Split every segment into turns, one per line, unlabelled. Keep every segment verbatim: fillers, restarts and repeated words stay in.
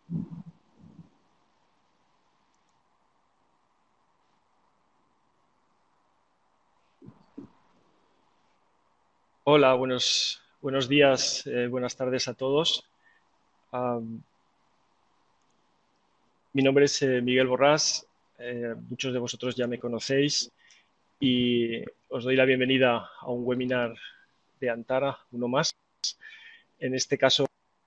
Hola, buenos, buenos días, eh, buenas tardes a todos. Am, Mi nombre es eh, Miguel Borrás, eh, muchos de vosotros ya me conocéis y os doy la bienvenida a un webinar de Antara, uno más. En este caso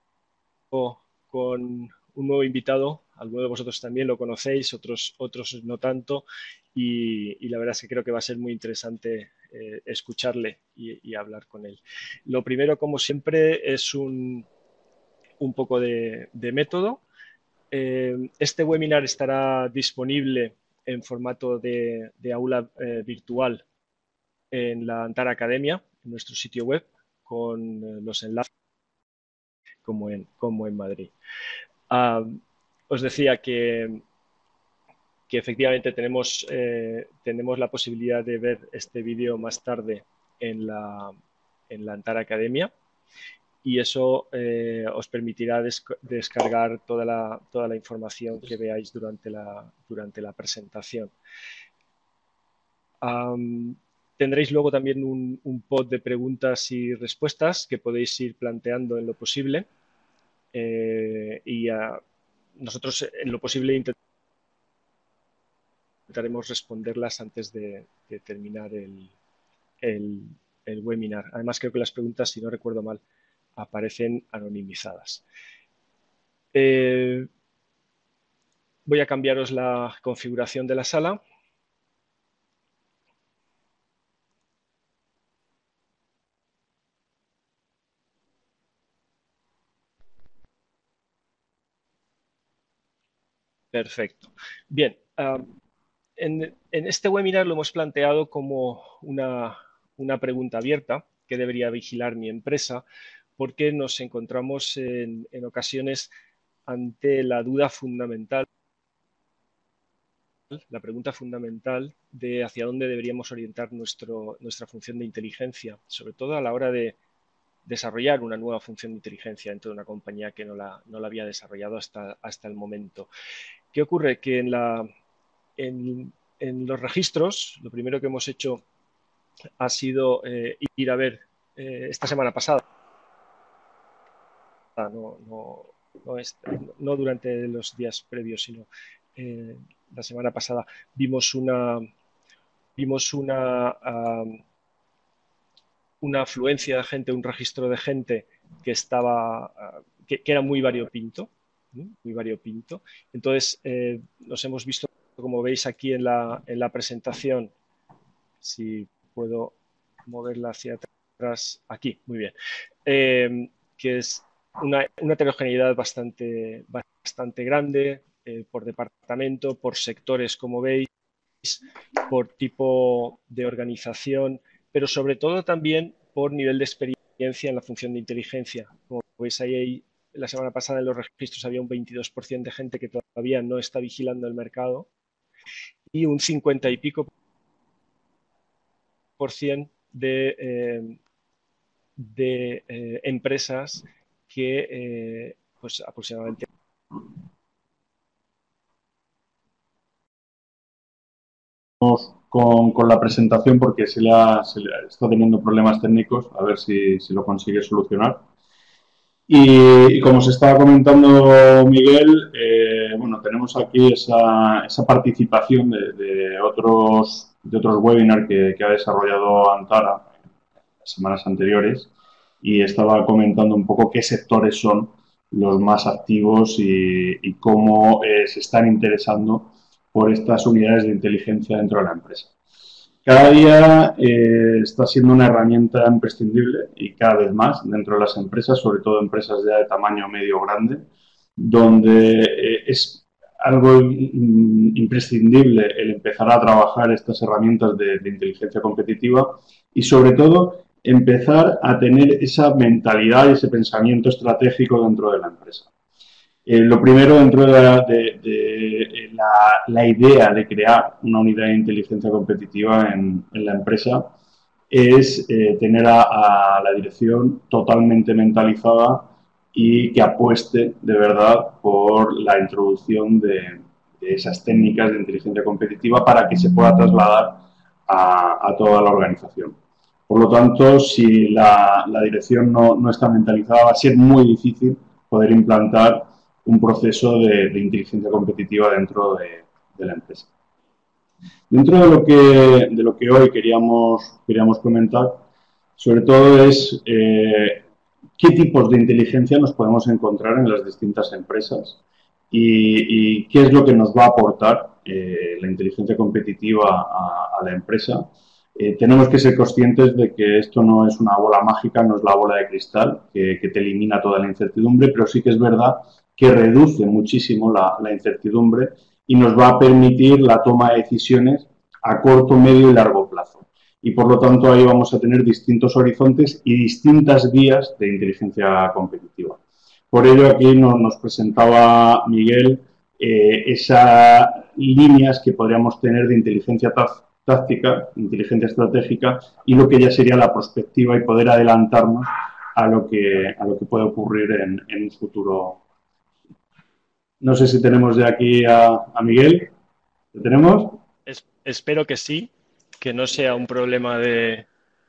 con un nuevo invitado, algunos de vosotros también lo conocéis, otros, otros no tanto, y, y la verdad es que creo que va a ser muy interesante eh, escucharle y, y hablar con él. Lo primero, como siempre, es un, un poco de, de método. Eh, este webinar estará disponible en formato de, de aula eh, virtual en la Antara Academia, en nuestro sitio web, con eh, los enlaces como en, como en Madrid. Uh, os decía que, que efectivamente tenemos, eh, tenemos la posibilidad de ver este vídeo más tarde en la, en la Antara Academia, y eso eh, os permitirá des descargar toda la, toda la información que veáis durante la, durante la presentación. Um, tendréis luego también un, un pod de preguntas y respuestas que podéis ir planteando en lo posible, eh, y uh, nosotros en lo posible intentaremos responderlas antes de, de terminar el, el, el webinar. Además, creo que las preguntas, si no recuerdo mal, aparecen anonimizadas. Eh, voy a cambiaros la configuración de la sala. Perfecto. Bien, uh, en, en este webinar lo hemos planteado como una, una pregunta abierta que debería vigilar mi empresa, porque nos encontramos en, en ocasiones ante la duda fundamental, la pregunta fundamental de hacia dónde deberíamos orientar nuestro, nuestra función de inteligencia, sobre todo a la hora de desarrollar una nueva función de inteligencia dentro de una compañía que no la, no la había desarrollado hasta, hasta el momento. ¿Qué ocurre? Que en, la, en, en los registros, lo primero que hemos hecho ha sido eh, ir a ver eh, esta semana pasada, no, no, no, es, no durante los días previos, sino eh, la semana pasada, vimos una, vimos una, um, una afluencia de gente, un registro de gente que estaba, uh, que, que, era muy variopinto, ¿sí? muy variopinto. Entonces, eh, nos hemos visto, como veis aquí en la, en la presentación, si puedo moverla hacia atrás, aquí, muy bien, eh, que es una, una heterogeneidad bastante, bastante grande, eh, por departamento, por sectores, como veis, por tipo de organización, pero sobre todo también por nivel de experiencia en la función de inteligencia. Como veis ahí, la semana pasada en los registros había un veintidós por ciento de gente que todavía no está vigilando el mercado y un cincuenta y pico por ciento de, eh, de eh, empresas que eh, pues aproximadamente
Con, con la presentación porque se le, ha, se le está teniendo problemas técnicos, a ver si, si lo consigue solucionar. Y, y como se estaba comentando Miguel, eh, bueno, tenemos aquí esa, esa participación de, de, otros, de otros webinars que, que ha desarrollado Antara en las semanas anteriores, y estaba comentando un poco qué sectores son los más activos y, y cómo eh, se están interesando por estas unidades de inteligencia dentro de la empresa. Cada día eh, está siendo una herramienta imprescindible y cada vez más dentro de las empresas, sobre todo empresas ya de tamaño medio grande, donde eh, es algo imprescindible el empezar a trabajar estas herramientas de, de inteligencia competitiva y sobre todo empezar a tener esa mentalidad y ese pensamiento estratégico dentro de la empresa. Eh, lo primero, dentro de, la, de, de la, la, idea de crear una unidad de inteligencia competitiva en, en la empresa, es eh, tener a, a la dirección totalmente mentalizada y que apueste de verdad por la introducción de, de esas técnicas de inteligencia competitiva para que se pueda trasladar a, a toda la organización. Por lo tanto, si la, la dirección no, no, está mentalizada, va a ser muy difícil poder implantar un proceso de, de inteligencia competitiva dentro de, de, la empresa. Dentro de lo que, de lo que hoy queríamos, queríamos comentar, sobre todo es eh, qué tipos de inteligencia nos podemos encontrar en las distintas empresas y, y qué es lo que nos va a aportar eh, la inteligencia competitiva a, a la empresa. Eh, tenemos que ser conscientes de que esto no es una bola mágica, no es la bola de cristal que, que te elimina toda la incertidumbre, pero sí que es verdad que reduce muchísimo la, la incertidumbre y nos va a permitir la toma de decisiones a corto, medio y largo plazo. Y por lo tanto ahí vamos a tener distintos horizontes y distintas vías de inteligencia competitiva. Por ello aquí nos, nos presentaba Miguel eh, esas líneas que podríamos tener de inteligencia táctica, inteligencia estratégica y lo que ya sería la prospectiva y poder adelantarnos a lo que, a lo que puede ocurrir en, en un futuro. No sé si tenemos de aquí a, a Miguel. ¿Lo tenemos?
Es, espero que sí, que no sea un problema de,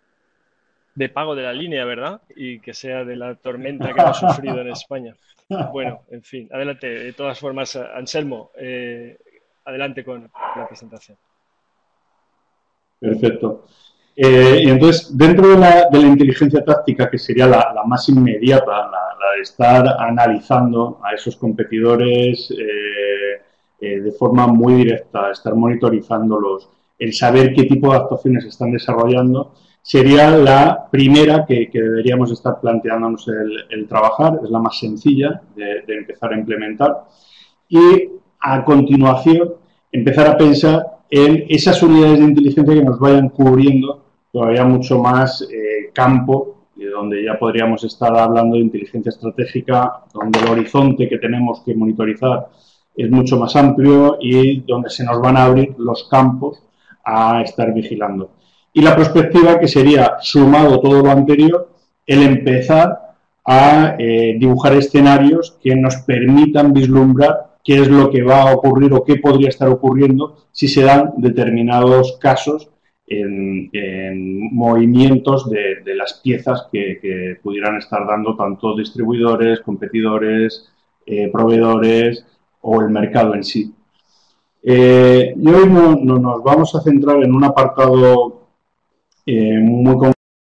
de pago de la línea, ¿verdad? Y que sea de la tormenta que hemos sufrido en España. Bueno, en fin, adelante. De todas formas, Anselmo, eh, adelante con la presentación.
Perfecto. Eh, y entonces, dentro de la, de la, inteligencia táctica, que sería la, la más inmediata, la, la, de estar analizando a esos competidores eh, eh, de forma muy directa, estar monitorizándolos, el saber qué tipo de actuaciones están desarrollando, sería la primera que, que deberíamos estar planteándonos el, el, trabajar, es la más sencilla de, de empezar a implementar. Y a continuación, empezar a pensar en esas unidades de inteligencia que nos vayan cubriendo todavía mucho más eh, campo, de donde ya podríamos estar hablando de inteligencia estratégica, donde el horizonte que tenemos que monitorizar es mucho más amplio y donde se nos van a abrir los campos a estar vigilando. Y la perspectiva que sería, sumado todo lo anterior, el empezar a eh, dibujar escenarios que nos permitan vislumbrar qué es lo que va a ocurrir o qué podría estar ocurriendo si se dan determinados casos en, en movimientos de, de, las piezas que, que, pudieran estar dando tanto distribuidores, competidores, eh, proveedores o el mercado en sí. Eh, y hoy no, no, nos vamos a centrar en un apartado eh, muy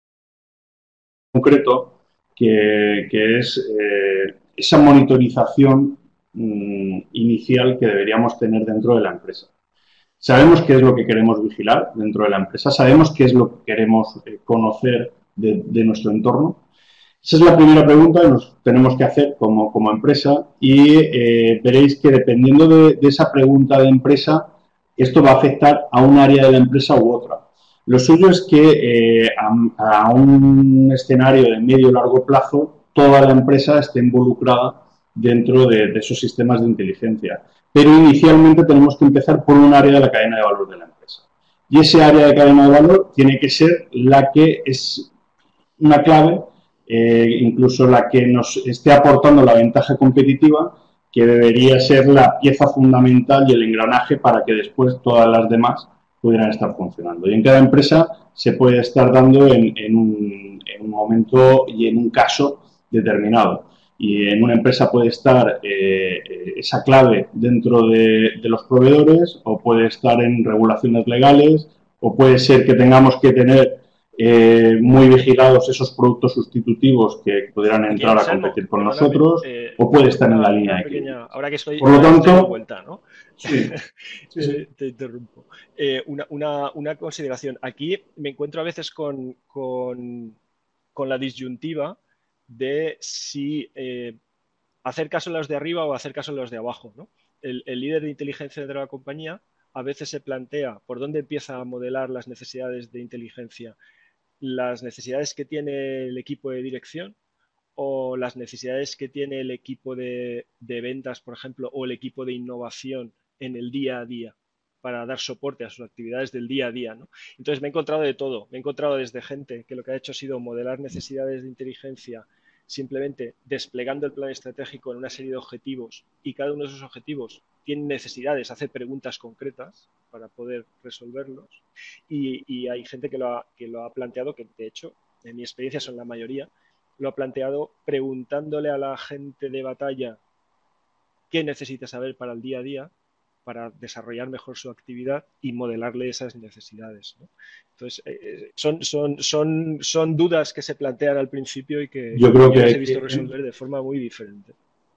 concreto que, que es eh, esa monitorización mmm, inicial que deberíamos tener dentro de la empresa. Sabemos qué es lo que queremos vigilar dentro de la empresa, sabemos qué es lo que queremos eh, conocer de, de nuestro entorno. Esa es la primera pregunta que nos tenemos que hacer como, como empresa y eh, veréis que dependiendo de, de esa pregunta de empresa, esto va a afectar a un área de la empresa u otra. Lo suyo es que eh, a, a un escenario de medio y largo plazo, toda la empresa esté involucrada dentro de, de esos sistemas de inteligencia. Pero inicialmente tenemos que empezar por un área de la cadena de valor de la empresa. Y ese área de cadena de valor tiene que ser la que es una clave, eh, incluso la que nos esté aportando la ventaja competitiva, que debería ser la pieza fundamental y el engranaje para que después todas las demás pudieran estar funcionando. Y en cada empresa se puede estar dando en, en, un, en un momento y en un caso determinado. Y en una empresa puede estar eh, esa clave dentro de, de los proveedores o puede estar en regulaciones legales o puede ser que tengamos que tener eh, muy vigilados esos productos sustitutivos que pudieran entrar
Aquí,
a competir con
perdóname,
nosotros
eh,
o puede estar
una,
en la línea
una
de
pequeña,
equilibrio.
ahora que estoy,
Por lo
ahora que estoy de
tanto,
vuelta, ¿no?
Sí, sí, sí.
te, te, interrumpo. Eh, una, una, una, consideración. Aquí me encuentro a veces con, con, con la disyuntiva de si eh, hacer caso a los de arriba o hacer caso a los de abajo, ¿no? El, el líder de inteligencia de la compañía a veces se plantea por dónde empieza a modelar las necesidades de inteligencia, las necesidades que tiene el equipo de dirección o las necesidades que tiene el equipo de, de ventas, por ejemplo, o el equipo de innovación en el día a día para dar soporte a sus actividades del día a día, ¿no? Entonces me he encontrado de todo, me he encontrado desde gente que lo que ha hecho ha sido modelar necesidades de inteligencia simplemente desplegando el plan estratégico en una serie de objetivos y cada uno de esos objetivos tiene necesidades, hace preguntas concretas para poder resolverlos. Y, y hay gente que lo, ha, que lo ha planteado, que de hecho, en mi experiencia son la mayoría, lo ha planteado preguntándole a la gente de batalla qué necesita saber para el día a día, para desarrollar mejor su actividad y modelarle esas necesidades, ¿no? Entonces, eh, son, son, son, son dudas que se plantean al principio y que
yo creo
yo
que
las he visto resolver de forma muy diferente.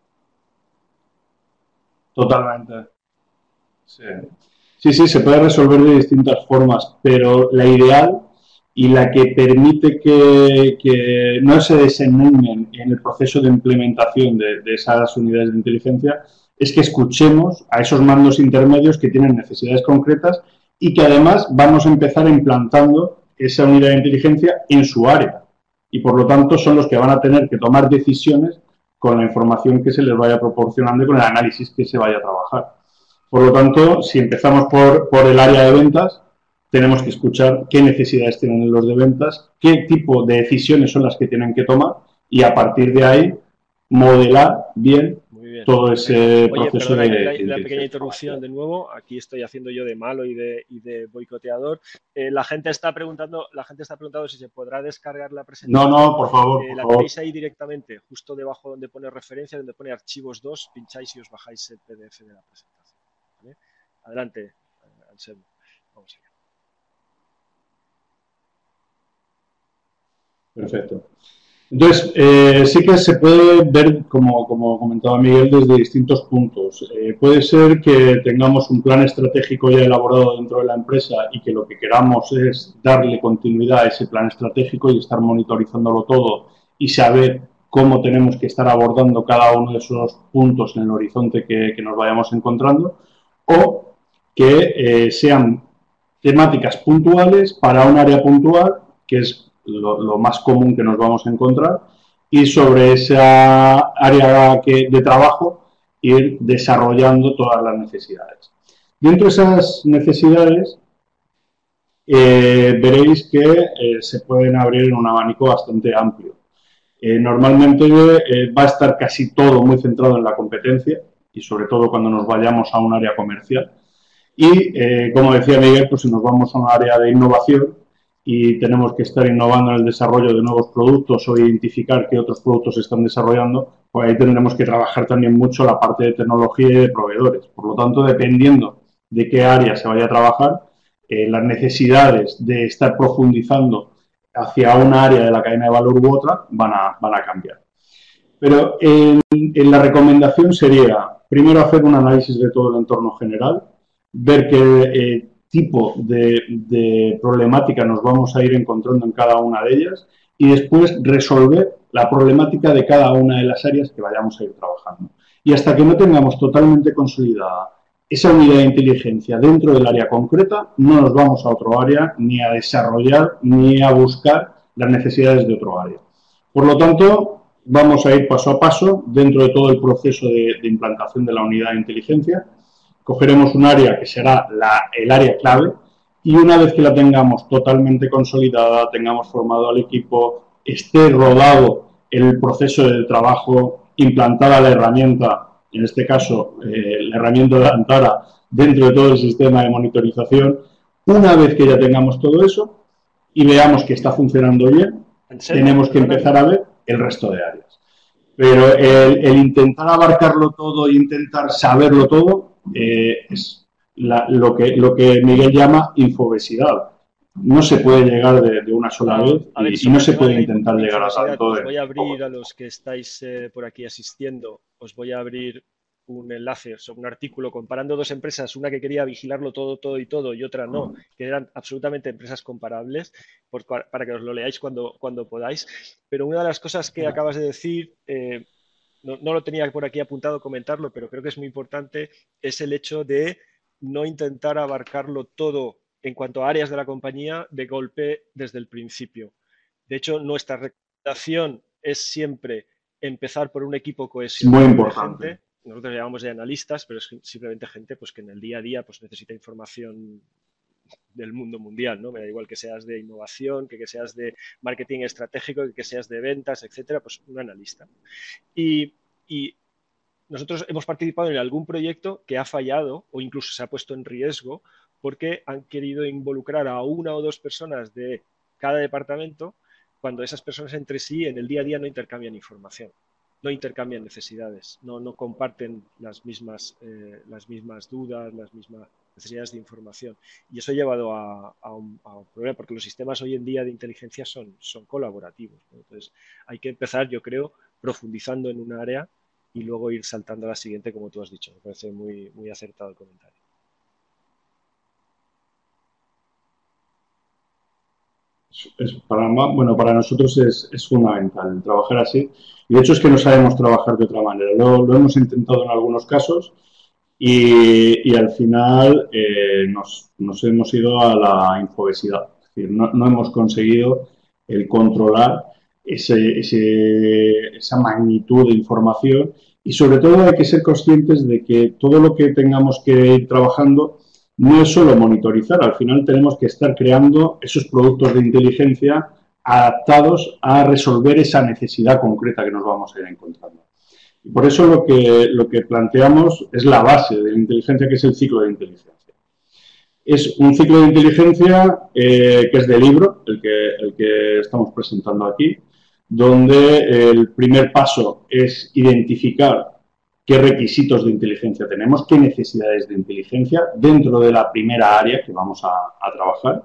Totalmente. Sí. sí, sí, se puede resolver de distintas formas, pero la ideal y la que permite que, que no se desenumnen en el proceso de implementación de, de esas unidades de inteligencia es que escuchemos a esos mandos intermedios que tienen necesidades concretas y que además vamos a empezar implantando esa unidad de inteligencia en su área. Y por lo tanto son los que van a tener que tomar decisiones con la información que se les vaya proporcionando y con el análisis que se vaya a trabajar. Por lo tanto, si empezamos por, por el área de ventas, tenemos que escuchar qué necesidades tienen los de ventas, qué tipo de decisiones son las que tienen que tomar y a partir de ahí modelar bien, bien. todo ese Oye, proceso
perdona,
de,
la,
de
la pequeña interrupción de nuevo. Aquí estoy haciendo yo de malo y de, y de boicoteador. Eh, la gente está preguntando, la gente está preguntando si se podrá descargar la presentación.
No, no, por favor.
Eh,
por
la
favor.
tenéis ahí directamente, justo debajo donde pone referencia, donde pone archivos dos, pincháis y os bajáis el P D F de la presentación. ¿Vale? Adelante, Anselmo. Vamos allá.
Perfecto. Entonces, eh, sí que se puede ver, como, como comentaba Miguel, desde distintos puntos. Eh, puede ser que tengamos un plan estratégico ya elaborado dentro de la empresa y que lo que queramos es darle continuidad a ese plan estratégico y estar monitorizándolo todo y saber cómo tenemos que estar abordando cada uno de esos puntos en el horizonte que, que nos vayamos encontrando, o que eh, sean temáticas puntuales para un área puntual, que es Lo, lo más común que nos vamos a encontrar, y sobre esa área que, de trabajo ir desarrollando todas las necesidades. Dentro de esas necesidades eh, veréis que eh, se pueden abrir en un abanico bastante amplio. Eh, normalmente eh, va a estar casi todo muy centrado en la competencia y sobre todo cuando nos vayamos a un área comercial. Y eh, como decía Miguel, pues si nos vamos a un área de innovación, y tenemos que estar innovando en el desarrollo de nuevos productos o identificar qué otros productos se están desarrollando, pues ahí tendremos que trabajar también mucho la parte de tecnología y de proveedores. Por lo tanto, dependiendo de qué área se vaya a trabajar, eh, las necesidades de estar profundizando hacia una área de la cadena de valor u otra van a, van a cambiar. Pero en, en la recomendación sería, primero, hacer un análisis de todo el entorno general, ver que eh, tipo de, de problemática nos vamos a ir encontrando en cada una de ellas y después resolver la problemática de cada una de las áreas que vayamos a ir trabajando. Y hasta que no tengamos totalmente consolidada esa unidad de inteligencia dentro del área concreta, no nos vamos a otro área ni a desarrollar ni a buscar las necesidades de otro área. Por lo tanto, vamos a ir paso a paso dentro de todo el proceso de, de implantación de la unidad de inteligencia. Cogeremos un área que será la, el área clave y una vez que la tengamos totalmente consolidada, tengamos formado al equipo, esté rodado el proceso de trabajo, implantada la herramienta, en este caso eh, la herramienta de Antara dentro de todo el sistema de monitorización, una vez que ya tengamos todo eso y veamos que está funcionando bien, tenemos que empezar a ver el resto de áreas. Pero el, el intentar abarcarlo todo e intentar saberlo todo eh, es la, lo, que, lo que Miguel llama infobesidad. No se puede llegar de, de una sola
no,
vez
ver,
y, y no se puede intentar llegar a tanto.
Os voy a abrir a los que estáis eh, por aquí asistiendo, os voy a abrir un enlace sobre un artículo comparando dos empresas, una que quería vigilarlo todo, todo y todo y otra no, que eran absolutamente empresas comparables, por, para que os lo leáis cuando, cuando podáis. Pero una de las cosas que acabas de decir, eh, no, no lo tenía por aquí apuntado comentarlo, pero creo que es muy importante, es el hecho de no intentar abarcarlo todo en cuanto a áreas de la compañía de golpe desde el principio. De hecho, nuestra recomendación es siempre empezar por un equipo cohesionado
muy importante.
de gente. Nosotros llamamos de analistas, pero es simplemente gente pues, que en el día a día pues, necesita información del mundo mundial, ¿no? Me da igual que seas de innovación, que, que seas de marketing estratégico, que, que seas de ventas, etcétera, pues un analista. Y, y nosotros hemos participado en algún proyecto que ha fallado o incluso se ha puesto en riesgo porque han querido involucrar a una o dos personas de cada departamento cuando esas personas entre sí en el día a día no intercambian información, no intercambian necesidades, no, no comparten las mismas, eh, las mismas dudas, las mismas necesidades de información. Y eso ha llevado a, a, un, a un problema, porque los sistemas hoy en día de inteligencia son, son colaborativos, ¿no? Entonces, hay que empezar, yo creo, profundizando en un área y luego ir saltando a la siguiente, como tú has dicho. Me parece muy, muy acertado el comentario.
Es para, bueno, para nosotros es, es fundamental trabajar así. Y de hecho es que no sabemos trabajar de otra manera. Lo, lo hemos intentado en algunos casos y, y al final eh, nos, nos hemos ido a la infobesidad. Es decir, no, no hemos conseguido el controlar ese, ese, esa magnitud de información y sobre todo hay que ser conscientes de que todo lo que tengamos que ir trabajando no es solo monitorizar, al final tenemos que estar creando esos productos de inteligencia adaptados a resolver esa necesidad concreta que nos vamos a ir encontrando. Y por eso lo que, lo que planteamos es la base de la inteligencia, que es el ciclo de inteligencia. Es un ciclo de inteligencia eh, que es de libro, el que, el que estamos presentando aquí, donde el primer paso es identificar qué requisitos de inteligencia tenemos, qué necesidades de inteligencia dentro de la primera área que vamos a, a trabajar.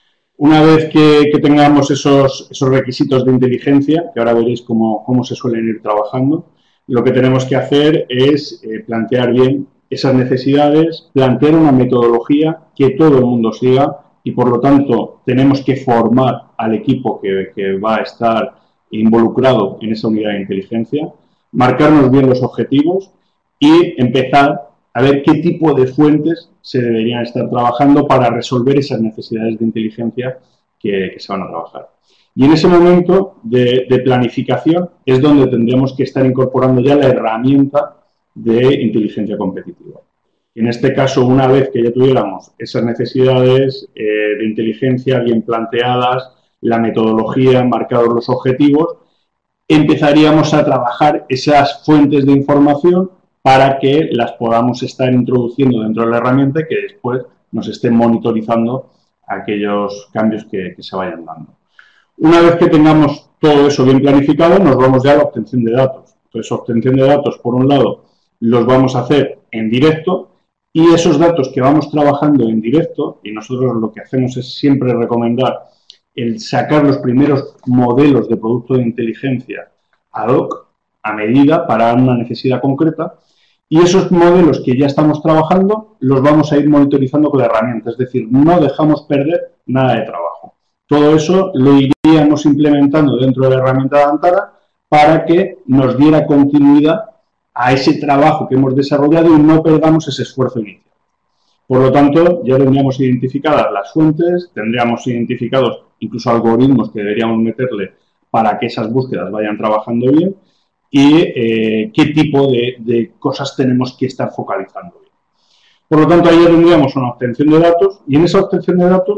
Una vez que, que tengamos esos, esos requisitos de inteligencia, que ahora veréis cómo, cómo se suelen ir trabajando, lo que tenemos que hacer es eh, plantear bien esas necesidades, plantear una metodología que todo el mundo siga y, por lo tanto, tenemos que formar al equipo que, que va a estar involucrado en esa unidad de inteligencia, marcarnos bien los objetivos y empezar a ver qué tipo de fuentes se deberían estar trabajando para resolver esas necesidades de inteligencia que, que se van a trabajar. Y en ese momento de, de planificación es donde tendríamos que estar incorporando ya la herramienta de inteligencia competitiva. En este caso, una vez que ya tuviéramos esas necesidades eh, de inteligencia bien planteadas, la metodología, marcados los objetivos, empezaríamos a trabajar esas fuentes de información para que las podamos estar introduciendo dentro de la herramienta y que después nos estén monitorizando aquellos cambios que, que se vayan dando. Una vez que tengamos todo eso bien planificado, nos vamos ya a la obtención de datos. Entonces, obtención de datos, por un lado, los vamos a hacer en directo y esos datos que vamos trabajando en directo, y nosotros lo que hacemos es siempre recomendar el sacar los primeros modelos de producto de inteligencia ad hoc, a medida, para una necesidad concreta, y esos modelos que ya estamos trabajando los vamos a ir monitorizando con la herramienta, es decir, no dejamos perder nada de trabajo. Todo eso lo iríamos implementando dentro de la herramienta de Antara para que nos diera continuidad a ese trabajo que hemos desarrollado y no perdamos ese esfuerzo inicial. Por lo tanto, ya tendríamos identificadas las fuentes, tendríamos identificados incluso algoritmos que deberíamos meterle para que esas búsquedas vayan trabajando bien y eh, qué tipo de, de cosas tenemos que estar focalizando bien. Por lo tanto, ahí ya tendríamos una obtención de datos y en esa obtención de datos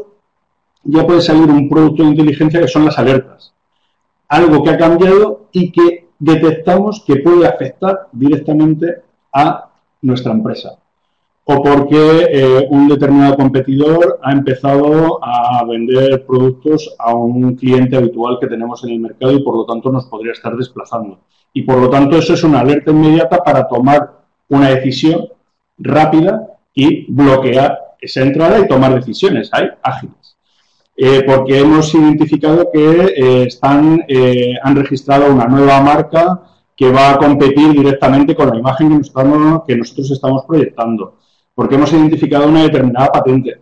ya puede salir un producto de inteligencia que son las alertas. Algo que ha cambiado y que detectamos que puede afectar directamente a nuestra empresa. O porque eh, un determinado competidor ha empezado a vender productos a un cliente habitual que tenemos en el mercado y por lo tanto nos podría estar desplazando. Y por lo tanto eso es una alerta inmediata para tomar una decisión rápida y bloquear esa entrada y tomar decisiones ahí, ágiles. Eh, porque hemos identificado que eh, están, eh, han registrado una nueva marca que va a competir directamente con la imagen que nosotros, que nosotros estamos proyectando. Porque hemos identificado una determinada patente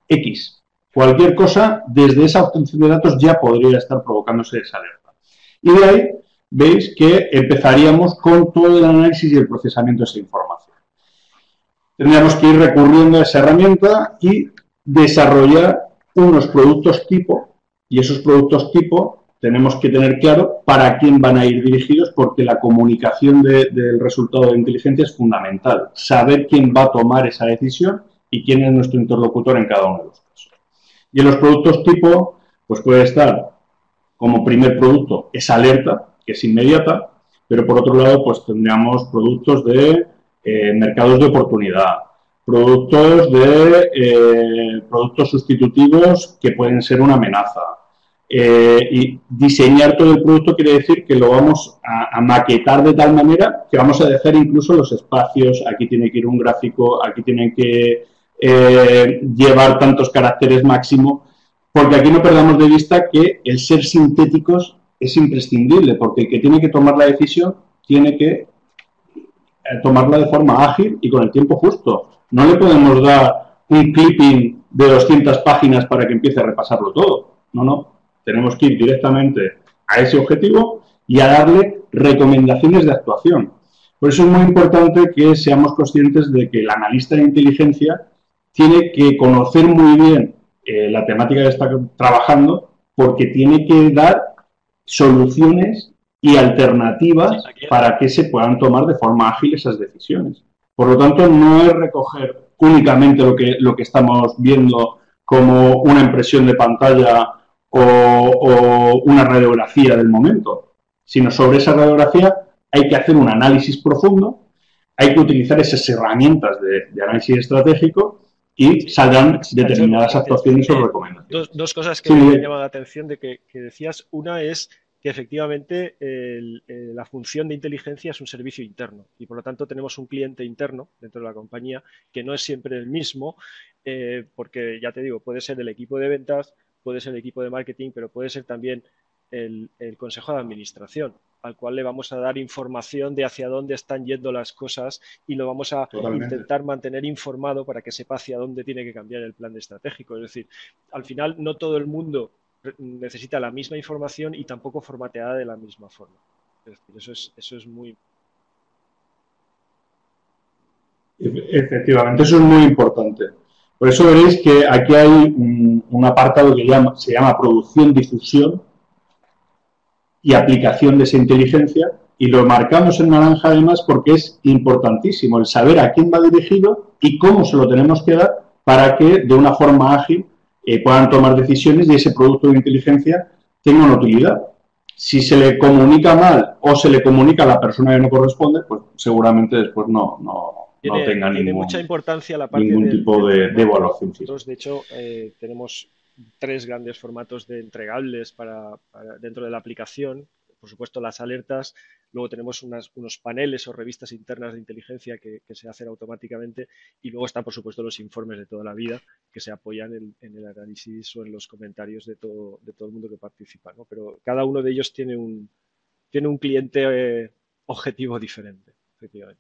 X. Cualquier cosa, desde esa obtención de datos ya podría estar provocándose esa alerta. Y de ahí veis que empezaríamos con todo el análisis y el procesamiento de esa información. Tendríamos que ir recurriendo a esa herramienta y desarrollar unos productos tipo, y esos productos tipo tenemos que tener claro para quién van a ir dirigidos, porque la comunicación de, del resultado de inteligencia es fundamental. Saber quién va a tomar esa decisión y quién es nuestro interlocutor en cada uno de los casos. Y en los productos tipo, pues puede estar como primer producto esa alerta, que es inmediata, pero por otro lado, pues tendríamos productos de eh, mercados de oportunidad, productos de eh, productos sustitutivos que pueden ser una amenaza. Eh, y diseñar todo el producto quiere decir que lo vamos a, a maquetar de tal manera que vamos a dejar incluso los espacios, aquí tiene que ir un gráfico, aquí tienen que eh, llevar tantos caracteres máximo, porque aquí no perdamos de vista que el ser sintéticos es imprescindible, porque el que tiene que tomar la decisión tiene que eh, tomarla de forma ágil y con el tiempo justo. No le podemos dar un clipping de doscientas páginas para que empiece a repasarlo todo. No, no. Tenemos que ir directamente a ese objetivo y a darle recomendaciones de actuación. Por eso es muy importante que seamos conscientes de que el analista de inteligencia tiene que conocer muy bien eh, la temática que está trabajando, porque tiene que dar soluciones y alternativas para que se puedan tomar de forma ágil esas decisiones. Por lo tanto, no es recoger únicamente lo que, lo que estamos viendo como una impresión de pantalla o, o una radiografía del momento, sino sobre esa radiografía hay que hacer un análisis profundo, hay que utilizar esas herramientas de, de análisis estratégico y saldrán determinadas actuaciones o recomendaciones.
Dos, dos cosas que sí, me llaman la atención de que, que decías. Una es que efectivamente el, el, la función de inteligencia es un servicio interno y por lo tanto tenemos un cliente interno dentro de la compañía que no es siempre el mismo, eh, porque ya te digo, puede ser el equipo de ventas, puede ser el equipo de marketing, pero puede ser también el, el consejo de administración, al cual le vamos a dar información de hacia dónde están yendo las cosas y lo vamos a Totalmente. intentar mantener informado para que sepa hacia dónde tiene que cambiar el plan estratégico. Es decir, al final no todo el mundo necesita la misma información y tampoco formateada de la misma forma. Es decir, eso es, eso es muy...
Efectivamente, eso es muy importante. Por eso veréis que aquí hay un, un apartado que llama, se llama producción, difusión y aplicación de esa inteligencia, y lo marcamos en naranja además porque es importantísimo el saber a quién va dirigido y cómo se lo tenemos que dar para que de una forma ágil eh, puedan tomar decisiones y ese producto de inteligencia tenga una utilidad. Si se le comunica mal o se le comunica a la persona que no corresponde, pues seguramente después no, no,
tiene,
no tenga
tiene
ningún,
mucha importancia la parte
ningún
del,
tipo
del,
de, de evaluación.
Nosotros, de hecho, eh, tenemos tres grandes formatos de entregables para, para dentro de la aplicación. Por supuesto, las alertas. Luego tenemos unas, unos paneles o revistas internas de inteligencia que, que se hacen automáticamente. Y luego están, por supuesto, los informes de toda la vida que se apoyan en, en el análisis o en los comentarios de todo, de todo el mundo que participa, ¿no? Pero cada uno de ellos tiene un, tiene un cliente eh, objetivo diferente, efectivamente.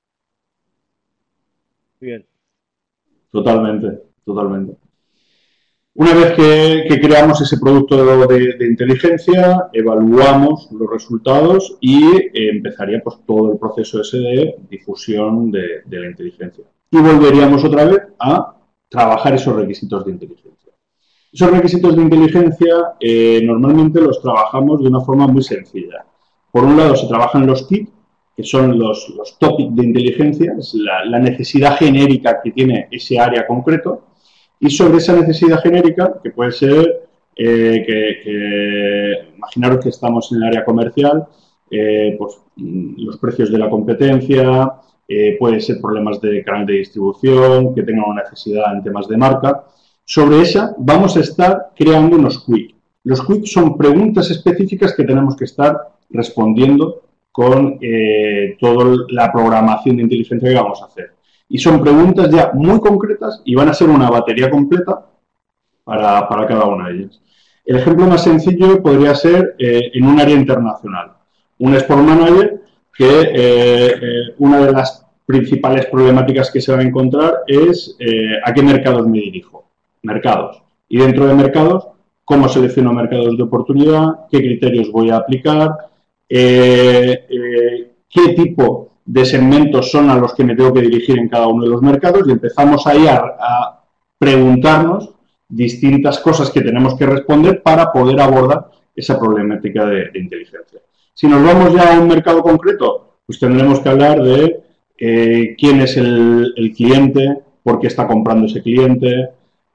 Muy bien.
Totalmente, totalmente. Una vez que, que creamos ese producto de, de inteligencia, evaluamos los resultados y eh, empezaría pues, todo el proceso ese de difusión de, de la inteligencia. Y volveríamos otra vez a trabajar esos requisitos de inteligencia. Esos requisitos de inteligencia eh, normalmente los trabajamos de una forma muy sencilla. Por un lado se trabajan los T I P, que son los, los topics de inteligencia, es la, la necesidad genérica que tiene ese área concreto. Y sobre esa necesidad genérica, que puede ser, eh, que, que imaginaros que estamos en el área comercial, eh, pues los precios de la competencia, eh, puede ser problemas de canal de distribución, que tengan una necesidad en temas de marca. Sobre esa vamos a estar creando unos quick. Los quick son preguntas específicas que tenemos que estar respondiendo con eh, toda la programación de inteligencia que vamos a hacer. Y son preguntas ya muy concretas y van a ser una batería completa para, para cada una de ellas. El ejemplo más sencillo podría ser eh, en un área internacional. Un Export Manager que eh, eh, una de las principales problemáticas que se va a encontrar es eh, a qué mercados me dirijo. Mercados. Y dentro de mercados, cómo selecciono mercados de oportunidad, qué criterios voy a aplicar, eh, eh, qué tipo de segmentos son a los que me tengo que dirigir en cada uno de los mercados, y empezamos ahí a, a preguntarnos distintas cosas que tenemos que responder para poder abordar esa problemática de, de inteligencia. Si nos vamos ya a un mercado concreto, pues tendremos que hablar de eh, quién es el, el cliente, por qué está comprando ese cliente,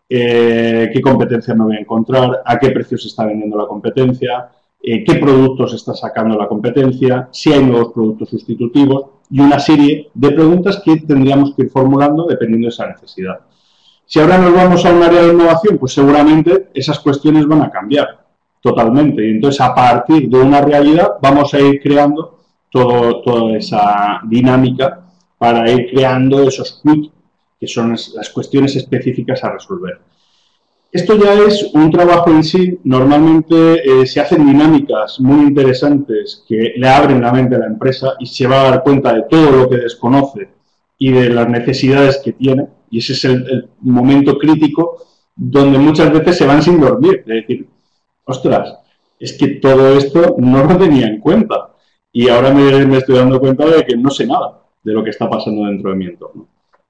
eh, qué competencia me voy a encontrar, a qué precio se está vendiendo la competencia, eh, qué productos está sacando la competencia, si hay nuevos productos sustitutivos y una serie de preguntas que tendríamos que ir formulando dependiendo de esa necesidad. Si ahora nos vamos a un área de innovación, pues seguramente esas cuestiones van a cambiar totalmente. Y entonces, a partir de una realidad, vamos a ir creando todo, toda esa dinámica para ir creando esos quick, que son las cuestiones específicas a resolver. Esto ya es un trabajo en sí. Normalmente eh, se hacen dinámicas muy interesantes que le abren la mente a la empresa y se va a dar cuenta de todo lo que desconoce y de las necesidades que tiene. Y ese es el, el momento crítico donde muchas veces se van sin dormir. Es decir, ostras, es que todo esto no lo tenía en cuenta. Y ahora me, me estoy dando cuenta de que no sé nada de lo que está pasando dentro de mi entorno.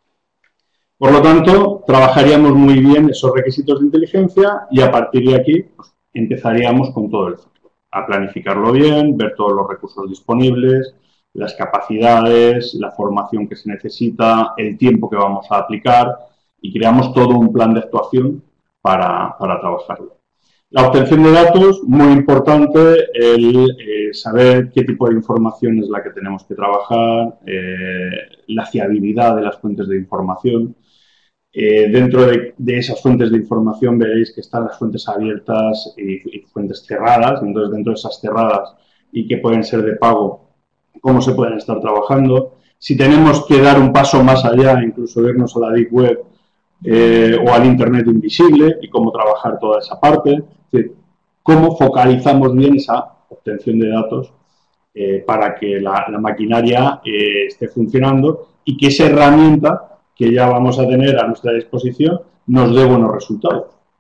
Por lo tanto, trabajaríamos muy bien esos requisitos de inteligencia y a partir de aquí pues, empezaríamos con todo el ciclo. A planificarlo bien, ver todos los recursos disponibles, las capacidades, la formación que se necesita, el tiempo que vamos a aplicar y creamos todo un plan de actuación para, para trabajarlo. La obtención de datos, muy importante, el eh, saber qué tipo de información es la que tenemos que trabajar, eh, la fiabilidad de las fuentes de información. Eh, dentro de, de, esas fuentes de información veréis que están las fuentes abiertas y, y fuentes cerradas. Entonces, dentro de esas cerradas y que pueden ser de pago, cómo se pueden estar trabajando. Si tenemos que dar un paso más allá, incluso irnos a la Deep Web eh, o al Internet invisible y cómo trabajar toda esa parte. Es decir, cómo focalizamos bien esa obtención de datos eh, para que la, la maquinaria eh, esté funcionando y que esa herramienta que ya vamos a tener a nuestra disposición nos dé buenos resultados.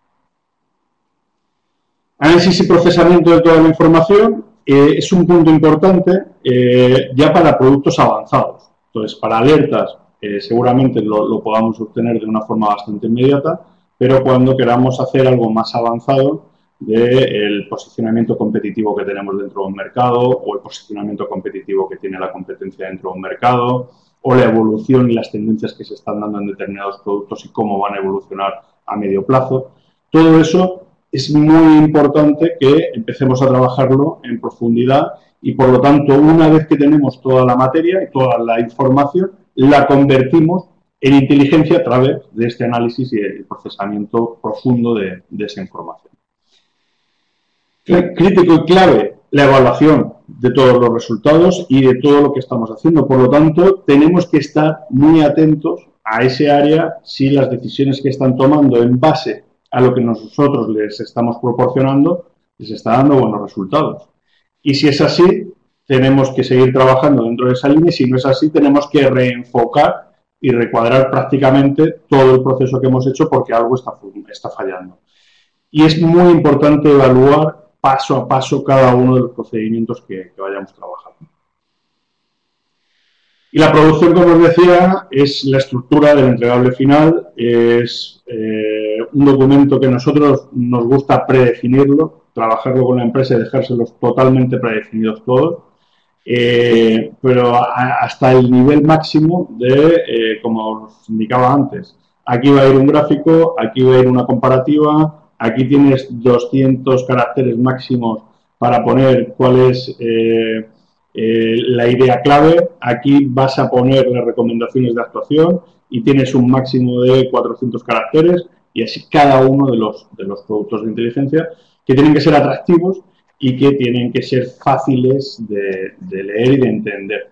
Análisis y procesamiento de toda la información eh, es un punto importante eh, ya para productos avanzados. Entonces, para alertas eh, seguramente lo, lo podamos obtener de una forma bastante inmediata, pero cuando queramos hacer algo más avanzado del posicionamiento competitivo que tenemos dentro de un mercado o el posicionamiento competitivo que tiene la competencia dentro de un mercado o la evolución y las tendencias que se están dando en determinados productos y cómo van a evolucionar a medio plazo. Todo eso es muy importante que empecemos a trabajarlo en profundidad y, por lo tanto, una vez que tenemos toda la materia y toda la información, la convertimos en inteligencia a través de este análisis y el procesamiento profundo de, de esa información. Crítico y clave, la evaluación de todos los resultados y de todo lo que estamos haciendo. Por lo tanto, tenemos que estar muy atentos a ese área si las decisiones que están tomando en base a lo que nosotros les estamos proporcionando les está dando buenos resultados. Y si es así, tenemos que seguir trabajando dentro de esa línea y si no es así, tenemos que reenfocar y recuadrar prácticamente todo el proceso que hemos hecho porque algo está, está fallando. Y es muy importante evaluar paso a paso cada uno de los procedimientos que, que vayamos trabajando. Y la producción, como os decía, es la estructura del entregable final, es eh, un documento que nosotros nos gusta predefinirlo, trabajarlo con la empresa y dejárselos totalmente predefinidos todos, eh, pero a, hasta el nivel máximo de, eh, como os indicaba antes, aquí va a ir un gráfico, aquí va a ir una comparativa, aquí tienes doscientos caracteres máximos para poner cuál es eh, eh, la idea clave. Aquí vas a poner las recomendaciones de actuación y tienes un máximo de cuatrocientos caracteres y así cada uno de los, de los productos de inteligencia que tienen que ser atractivos y que tienen que ser fáciles de, de leer y de entender.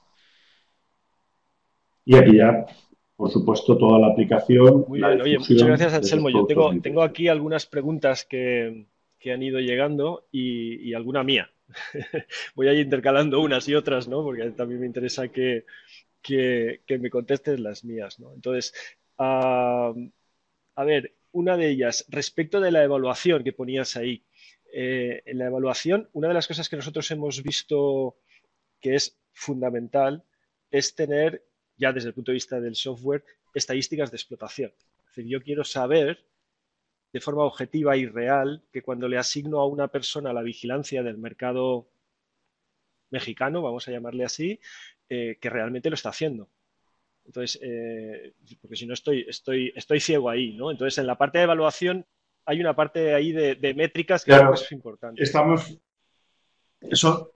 Y aquí ya, por supuesto, toda la aplicación.
Muy bien, oye, muchas gracias, Anselmo. Yo tengo, tengo aquí algunas preguntas que, que han ido llegando y, y alguna mía. Voy a ir intercalando unas y otras, ¿no? Porque también me interesa que, que, que me contestes las mías, ¿no? Entonces, uh, a ver, una de ellas, respecto de la evaluación que ponías ahí. Eh, en la evaluación, una de las cosas que nosotros hemos visto que es fundamental es tener, ya desde el punto de vista del software, estadísticas de explotación. Es decir, yo quiero saber de forma objetiva y real que cuando le asigno a una persona la vigilancia del mercado mexicano, vamos a llamarle así, eh, que realmente lo está haciendo. Entonces, eh, porque si no estoy, estoy, estoy ciego ahí, ¿no? Entonces, en la parte de evaluación hay una parte ahí de, de métricas que creo que
Claro,
es importante.
estamos, eso,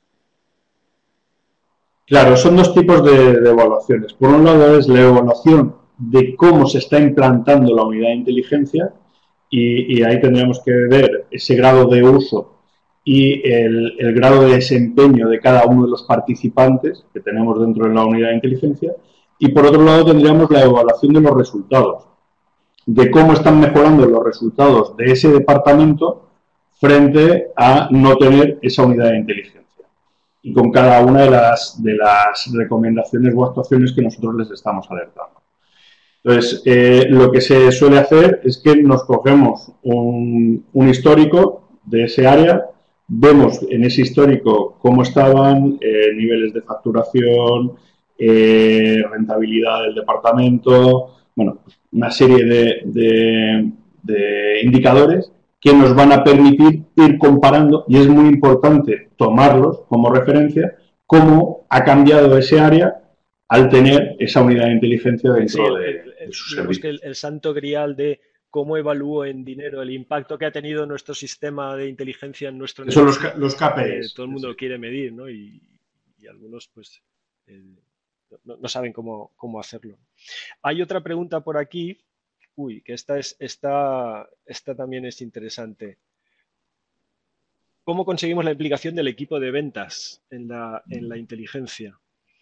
claro, son dos tipos de, de evaluaciones. Por un lado es la evaluación de cómo se está implantando la unidad de inteligencia y, y ahí tendríamos que ver ese grado de uso y el, el grado de desempeño de cada uno de los participantes que tenemos dentro de la unidad de inteligencia. Y por otro lado tendríamos la evaluación de los resultados, de cómo están mejorando los resultados de ese departamento frente a no tener esa unidad de inteligencia y con cada una de las, de las recomendaciones o actuaciones que nosotros les estamos alertando. Entonces, eh, lo que se suele hacer es que nos cogemos un, un histórico de ese área, vemos en ese histórico cómo estaban, eh, niveles de facturación, eh, rentabilidad del departamento, bueno, una serie de, de, de indicadores que nos van a permitir ir comparando, y es muy importante tomarlos como referencia, cómo ha cambiado ese área al tener esa unidad de inteligencia dentro
Sí, el,
de,
el,
de
el,
sus
digamos que
servicios.
el, el santo grial de cómo evalúo en dinero el impacto que ha tenido nuestro sistema de inteligencia en nuestro
Que son los,
negocio,
los
eh,
K P Is.
todo el
Sí,
mundo
sí.
lo quiere medir, ¿no? Y, y algunos, pues, eh, no, no saben cómo, cómo hacerlo. Hay otra pregunta por aquí. Uy, que esta, es, esta, esta también es interesante. ¿Cómo conseguimos la implicación del equipo de ventas en la, en la inteligencia?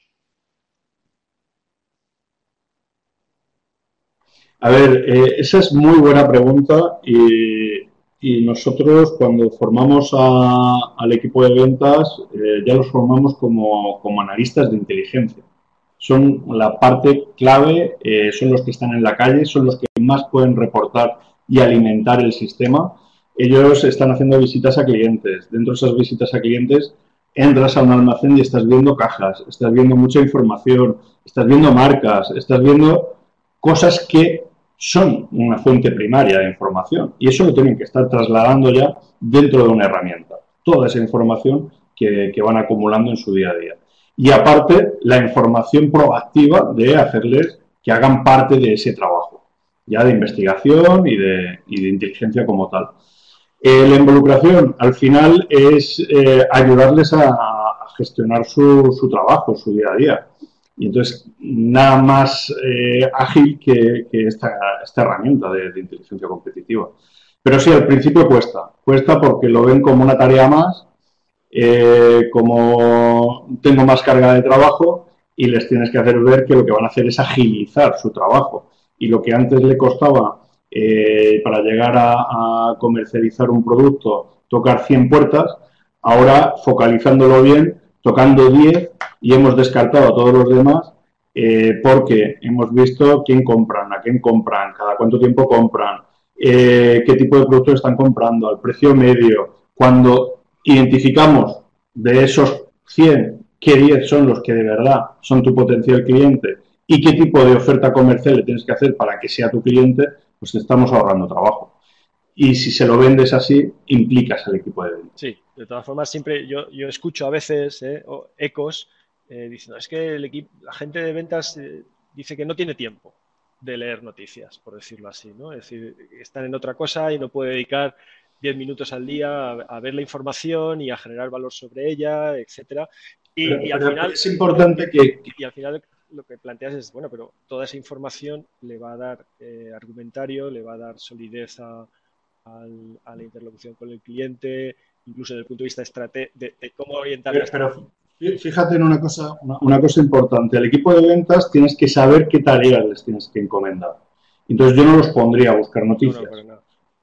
A ver, eh, esa es muy buena pregunta y, y nosotros cuando formamos a, al equipo de ventas eh, ya los formamos como, como analistas de inteligencia. Son la parte clave, eh, son los que están en la calle, son los que más pueden reportar y alimentar el sistema. Ellos están haciendo visitas a clientes. Dentro de esas visitas a clientes entras a un almacén y estás viendo cajas, estás viendo mucha información, estás viendo marcas, estás viendo cosas que son una fuente primaria de información y eso lo tienen que estar trasladando ya dentro de una herramienta. Toda esa información que, que van acumulando en su día a día. Y aparte, la información proactiva de hacerles que hagan parte de ese trabajo, ya de investigación y de, y de inteligencia como tal. Eh, la involucración, al final, es eh, ayudarles a, a gestionar su, su, trabajo, su día a día. Y entonces, nada más eh, ágil que, que esta, esta, herramienta de, de inteligencia competitiva. Pero sí, al principio cuesta. Cuesta porque lo ven como una tarea más, eh, como tengo más carga de trabajo y les tienes que hacer ver que lo que van a hacer es agilizar su trabajo. Y lo que antes le costaba eh, para llegar a, a comercializar un producto, tocar cien puertas, ahora focalizándolo bien, tocando diez y hemos descartado a todos los demás eh, porque hemos visto quién compran, a quién compran, cada cuánto tiempo compran, eh, qué tipo de productos están comprando, al precio medio. Cuando identificamos de esos cien, qué diez son los que de verdad son tu potencial cliente y qué tipo de oferta comercial le tienes que hacer para que sea tu cliente, pues te estamos ahorrando trabajo. Y si se lo vendes así, implicas al equipo de ventas.
Sí, de todas formas, siempre yo, yo escucho a veces eh, ecos eh, diciendo, es que el equipo, la gente de ventas eh, dice que no tiene tiempo de leer noticias, por decirlo así, ¿no? Es decir, están en otra cosa y no puede dedicar diez minutos al día a, a ver la información y a generar valor sobre ella, etcétera. Y,
pero,
y al
pero
final
es importante que...
Y, y al final lo que planteas es, bueno, pero toda esa información le va a dar eh, argumentario, le va a dar solidez a, al, a la interlocución con el cliente, incluso desde el punto de vista estrate de, de cómo orientar
Pero,
la
pero fíjate en una cosa, una, una cosa importante. Al equipo de ventas tienes que saber qué tareas les tienes que encomendar. Entonces yo no los pondría a buscar noticias.
No, no, para nada.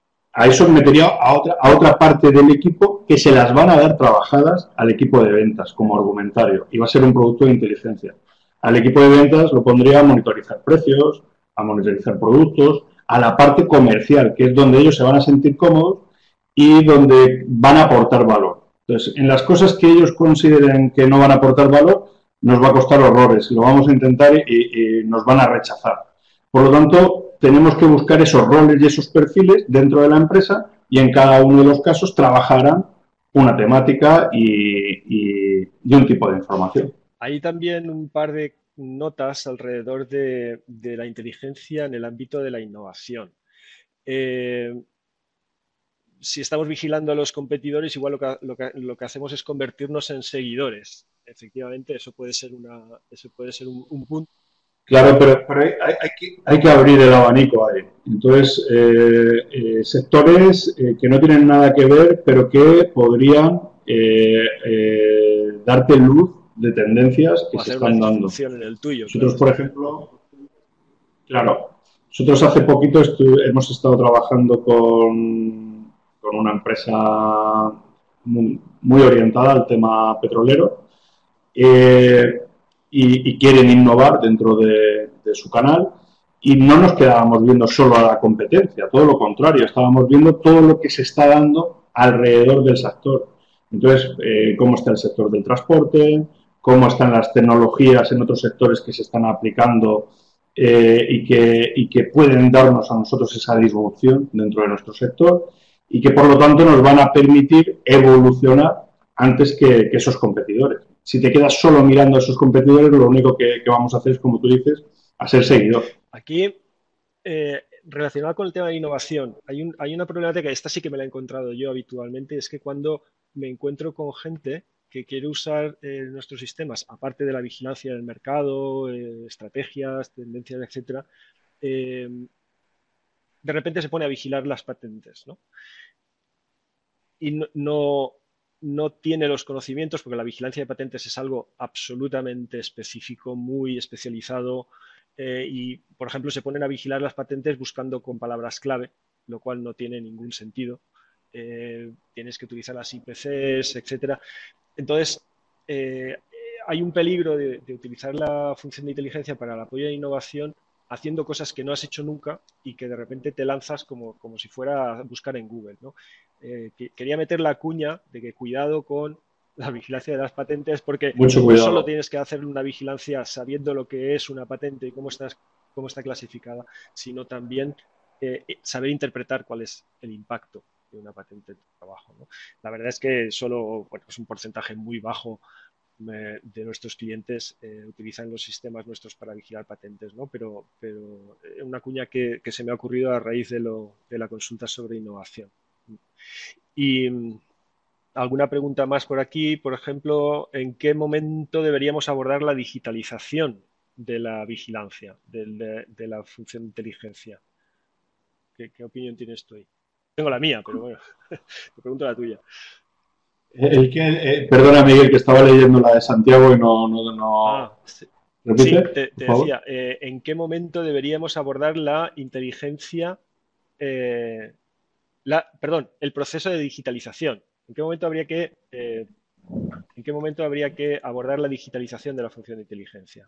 A eso metería a otra, a otra parte del equipo que se las van a dar trabajadas al equipo de ventas como argumentario y va a ser un producto de inteligencia. Al equipo de ventas lo pondría a monitorizar precios, a monitorizar productos, a la parte comercial, que es donde ellos se van a sentir cómodos y donde van a aportar valor. Entonces, en las cosas que ellos consideren que no van a aportar valor, nos va a costar horrores, lo vamos a intentar y, y nos van a rechazar. Por lo tanto, tenemos que buscar esos roles y esos perfiles dentro de la empresa y en cada uno de los casos trabajarán una temática y, y, y un tipo de información.
Hay también un par de notas alrededor de, de la inteligencia en el ámbito de la innovación. Eh, si estamos vigilando a los competidores, igual lo que, lo que, lo que hacemos es convertirnos en seguidores. Efectivamente, eso puede ser, una, eso puede ser un, un punto.
Claro, pero, pero hay, hay, que, hay, que, abrir el abanico ahí. Entonces, eh, eh, sectores eh, que no tienen nada que ver, pero que podrían eh, eh, darte luz de tendencias que
O
se
hacer una
están dando.
disrupción en el tuyo.
Nosotros,
Claro.
por ejemplo, claro, nosotros hace poquito hemos estado trabajando con, con una empresa muy, muy, orientada al tema petrolero eh, y, y quieren innovar dentro de, de su canal y no nos quedábamos viendo solo a la competencia, todo lo contrario, estábamos viendo todo lo que se está dando alrededor del sector. Entonces, eh, cómo está el sector del transporte, cómo están las tecnologías en otros sectores que se están aplicando eh, y, que, y que pueden darnos a nosotros esa disrupción dentro de nuestro sector y que por lo tanto nos van a permitir evolucionar antes que, que esos competidores. Si te quedas solo mirando a esos competidores, lo único que, que vamos a hacer es, como tú dices, a ser seguidor.
Aquí, eh, relacionado con el tema de innovación, hay, un, hay una problemática, esta sí que me la he encontrado yo habitualmente, es que cuando me encuentro con gente que quiere usar eh, nuestros sistemas, aparte de la vigilancia del mercado, eh, estrategias, tendencias, etcétera, eh, de repente se pone a vigilar las patentes, ¿no? Y no, no, no tiene los conocimientos, porque la vigilancia de patentes es algo absolutamente específico, muy especializado, eh, y, por ejemplo, se ponen a vigilar las patentes buscando con palabras clave, lo cual no tiene ningún sentido. Eh, tienes que utilizar las I P Cs, etcétera. Entonces, eh, hay un peligro de, de utilizar la función de inteligencia para el apoyo de innovación haciendo cosas que no has hecho nunca y que de repente te lanzas como, como si fuera a buscar en Google, ¿no? Eh, que, quería meter la cuña de que cuidado con la vigilancia de las patentes, porque
Mucho
no solo
cuidado.
tienes que hacer una vigilancia sabiendo lo que es una patente y cómo está, cómo está clasificada, sino también eh, saber interpretar cuál es el impacto de una patente en tu trabajo, ¿no? La verdad es que solo, bueno, es un porcentaje muy bajo de nuestros clientes eh, utilizan los sistemas nuestros para vigilar patentes, ¿no? Pero, pero una cuña que, que se me ha ocurrido a raíz de, lo, de la consulta sobre innovación. Y alguna pregunta más por aquí, por ejemplo, ¿en qué momento deberíamos abordar la digitalización de la vigilancia, de, de, de la función de inteligencia? ¿Qué, qué opinión tienes tú ahí? Tengo la mía, pero bueno, te pregunto la tuya.
El que, eh, perdona, Miguel, que estaba leyendo la de Santiago y no... no, no...
Ah, sí.
¿Repite,
Sí, te,
por
te
favor?
decía, eh, ¿en qué momento deberíamos abordar la inteligencia, eh, la, perdón, el proceso de digitalización? ¿En qué momento habría que, eh, en qué momento habría que abordar la digitalización de la función de inteligencia?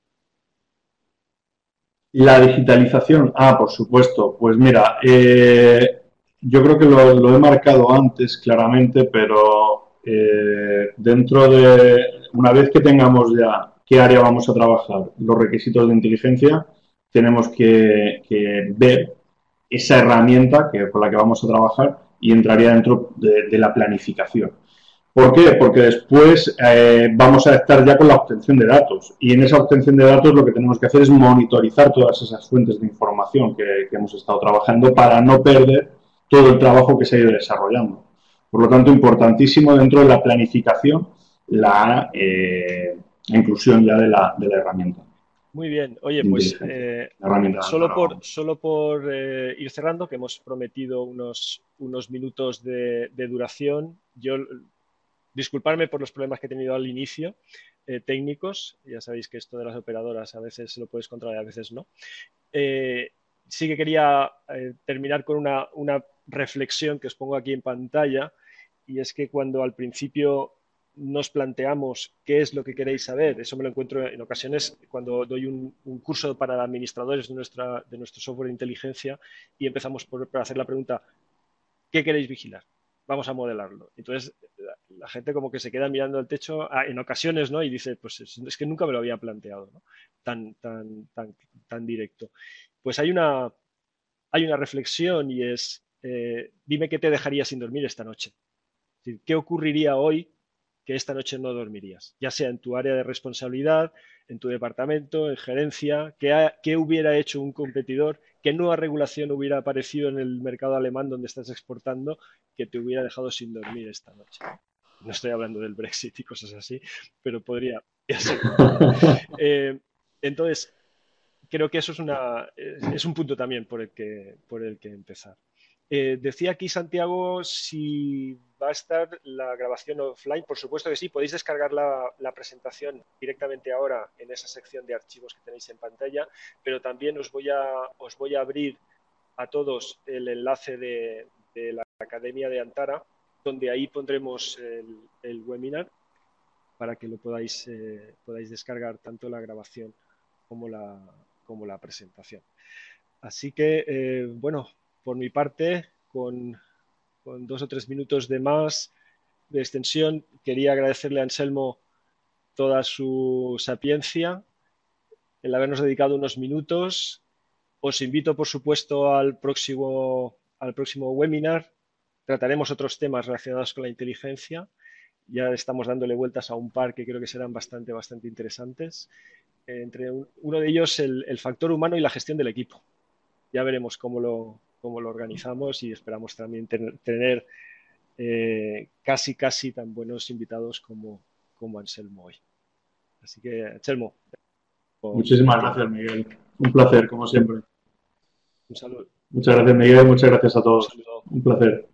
La digitalización, ah, por supuesto. Pues mira, eh, yo creo que lo, lo, he marcado antes claramente, pero eh, dentro de, una vez que tengamos ya qué área vamos a trabajar, los requisitos de inteligencia, tenemos que, que ver esa herramienta que, con la que vamos a trabajar y entraría dentro de, de la planificación. ¿Por qué? Porque después eh, vamos a estar ya con la obtención de datos y en esa obtención de datos lo que tenemos que hacer es monitorizar todas esas fuentes de información que, que hemos estado trabajando para no perder todo el trabajo que se ha ido desarrollando. Por lo tanto, importantísimo dentro de la planificación la, eh, la inclusión ya de la, de la herramienta.
Muy bien. Oye, pues eh, solo por, solo por eh, ir cerrando, que hemos prometido unos, unos minutos de, de duración, yo disculparme por los problemas que he tenido al inicio, eh, técnicos, ya sabéis que esto de las operadoras a veces lo puedes controlar y a veces no. Eh, sí que quería eh, terminar con una, una reflexión que os pongo aquí en pantalla, y es que cuando al principio nos planteamos qué es lo que queréis saber, eso me lo encuentro en ocasiones cuando doy un, un curso para administradores de, nuestra, de nuestro software de inteligencia y empezamos por, por hacer la pregunta, ¿qué queréis vigilar? Vamos a modelarlo. Entonces, la, la, gente como que se queda mirando al techo ah, en ocasiones, ¿no? Y dice, pues es, es, que nunca me lo había planteado, ¿no? Tan, tan, tan, tan directo. Pues hay una, hay una reflexión y es, eh, dime qué te dejaría sin dormir esta noche. Es decir, ¿qué ocurriría hoy que esta noche no dormirías, ya sea en tu área de responsabilidad, en tu departamento, en gerencia, qué, ha, qué hubiera hecho un competidor, qué nueva regulación hubiera aparecido en el mercado alemán donde estás exportando que te hubiera dejado sin dormir esta noche. No estoy hablando del Brexit y cosas así, pero podría ser. Eh, entonces, creo que eso es, una, es un punto también por el que, por el que empezar. Eh, decía aquí Santiago si va a estar la grabación offline. Por supuesto que sí, podéis descargar la, la presentación directamente ahora en esa sección de archivos que tenéis en pantalla, pero también os voy a, os voy a abrir a todos el enlace de, de la Academia de Antara, donde ahí pondremos el, el webinar para que lo podáis, eh, podáis descargar tanto la grabación como la, como la presentación. Así que, eh, bueno, por mi parte, con, con dos o tres minutos de más de extensión, quería agradecerle a Anselmo toda su sapiencia, el habernos dedicado unos minutos. Os invito, por supuesto, al próximo, al próximo webinar. Trataremos otros temas relacionados con la inteligencia. Ya estamos dándole vueltas a un par que creo que serán bastante, bastante interesantes. Entre un, uno de ellos, el, el factor humano y la gestión del equipo. Ya veremos cómo lo, cómo lo organizamos y esperamos también tener, tener eh, casi, casi tan buenos invitados como, como Anselmo hoy. Así que, Anselmo.
Muchísimas gracias, Miguel. Un placer, como siempre.
Un saludo.
Muchas gracias, Miguel. Muchas gracias a todos.
Un saludo.
Un placer.